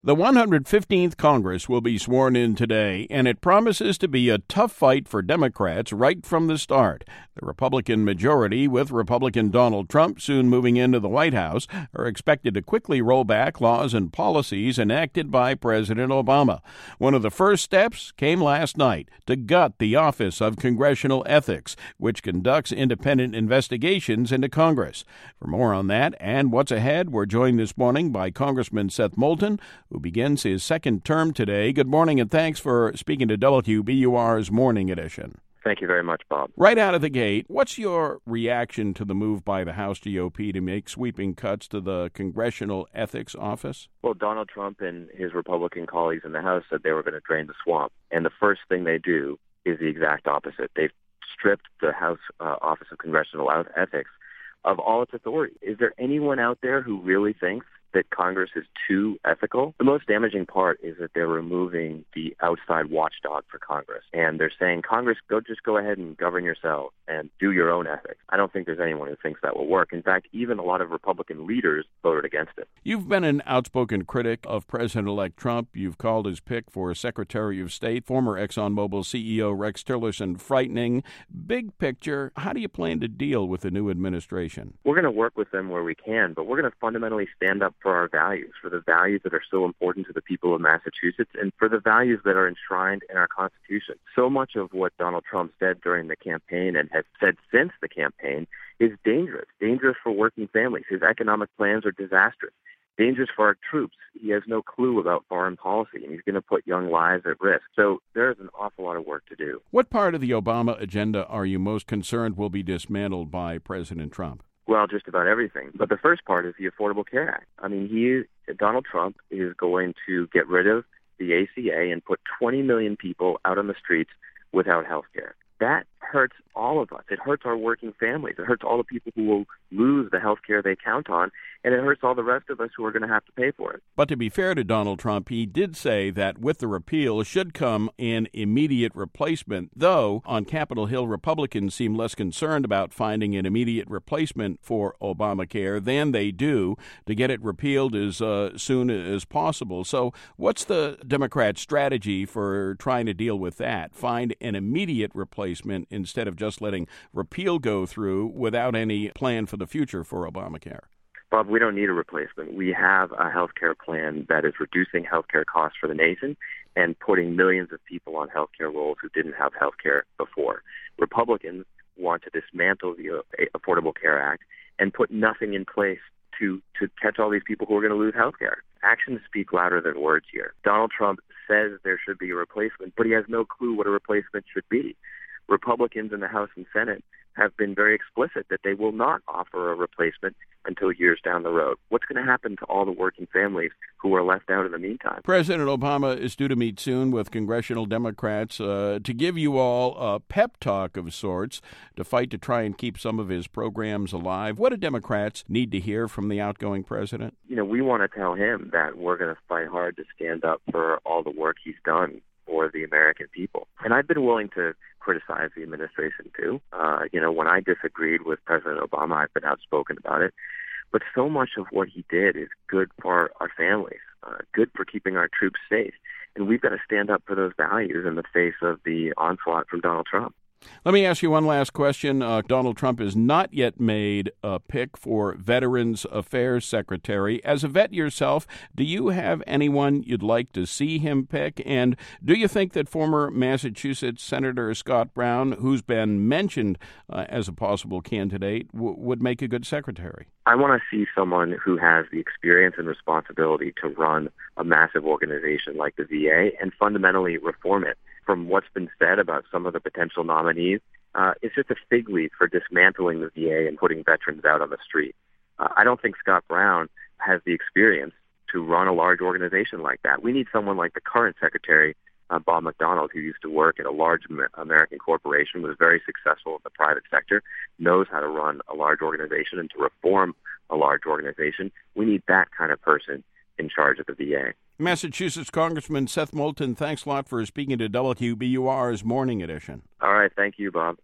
The 115th Congress will be sworn in today, and it promises to be a tough fight for Democrats right from the start. The Republican majority, with Republican Donald Trump soon moving into the White House, are expected to quickly roll back laws and policies enacted by President Obama. One of the first steps came last night to gut the Office of Congressional Ethics, which conducts independent investigations into Congress. For more on that and what's ahead, we're joined this morning by Congressman Seth Moulton, who begins his second term today. Good morning, and thanks for speaking to WBUR's Morning Edition. Thank you very much, Bob. Right out of the gate, what's your reaction to the move by the House GOP to make sweeping cuts to the Congressional Ethics Office? Well, Donald Trump and his Republican colleagues in the House said they were going to drain the swamp, and the first thing they do is the exact opposite. They've stripped the House Office of Congressional Ethics of all its authority. Is there anyone out there who really thinks that Congress is too ethical? The most damaging part is that they're removing the outside watchdog for Congress. And they're saying, Congress, go ahead and govern yourself and do your own ethics. I don't think there's anyone who thinks that will work. In fact, even a lot of Republican leaders voted against it. You've been an outspoken critic of President-elect Trump. You've called his pick for Secretary of State, former ExxonMobil CEO Rex Tillerson, frightening. Big picture, how do you plan to deal with the new administration? We're going to work with them where we can, but we're going to fundamentally stand up for our values, for the values that are so important to the people of Massachusetts, and for the values that are enshrined in our Constitution. So much of what Donald Trump said during the campaign and has said since the campaign is dangerous for working families. His economic plans are disastrous, dangerous for our troops. He has no clue about foreign policy, and he's going to put young lives at risk. So there's an awful lot of work to do. What part of the Obama agenda are you most concerned will be dismantled by President Trump? Well, just about everything. But the first part is the Affordable Care Act. I mean, Donald Trump is going to get rid of the ACA and put 20 million people out on the streets without health care. That hurts all of us. It hurts our working families. It hurts all the people who will lose the health care they count on, and it hurts all the rest of us who are going to have to pay for it. But to be fair to Donald Trump, he did say that with the repeal should come an immediate replacement, though on Capitol Hill, Republicans seem less concerned about finding an immediate replacement for Obamacare than they do to get it repealed as soon as possible. So what's the Democrat strategy for trying to deal with that? Find an immediate replacement instead of just letting repeal go through without any plan for the future for Obamacare? Bob, we don't need a replacement. We have a health care plan that is reducing health care costs for the nation and putting millions of people on health care rolls who didn't have health care before. Republicans want to dismantle the Affordable Care Act and put nothing in place to catch all these people who are going to lose health care. Actions speak louder than words here. Donald Trump says there should be a replacement, but he has no clue what a replacement should be. Republicans in the House and Senate have been very explicit that they will not offer a replacement until years down the road. What's going to happen to all the working families who are left out in the meantime? President Obama is due to meet soon with congressional Democrats to give you all a pep talk of sorts to fight to try and keep some of his programs alive. What do Democrats need to hear from the outgoing president? We want to tell him that we're going to fight hard to stand up for all the work he's done for the American people. And I've been willing to criticize the administration, too. When I disagreed with President Obama, I've been outspoken about it. But so much of what he did is good for our families, good for keeping our troops safe. And we've got to stand up for those values in the face of the onslaught from Donald Trump. Let me ask you one last question. Donald Trump has not yet made a pick for Veterans Affairs Secretary. As a vet yourself, do you have anyone you'd like to see him pick? And do you think that former Massachusetts Senator Scott Brown, who's been mentioned as a possible candidate, would make a good secretary? I want to see someone who has the experience and responsibility to run a massive organization like the VA and fundamentally reform it. From what's been said about some of the potential nominees, it's just a fig leaf for dismantling the VA and putting veterans out on the street. I don't think Scott Brown has the experience to run a large organization like that. We need someone like the current secretary, Bob McDonald, who used to work at a large American corporation, was very successful in the private sector, knows how to run a large organization and to reform a large organization. We need that kind of person in charge of the VA. Massachusetts Congressman Seth Moulton, thanks a lot for speaking to WBUR's Morning Edition. All right. Thank you, Bob.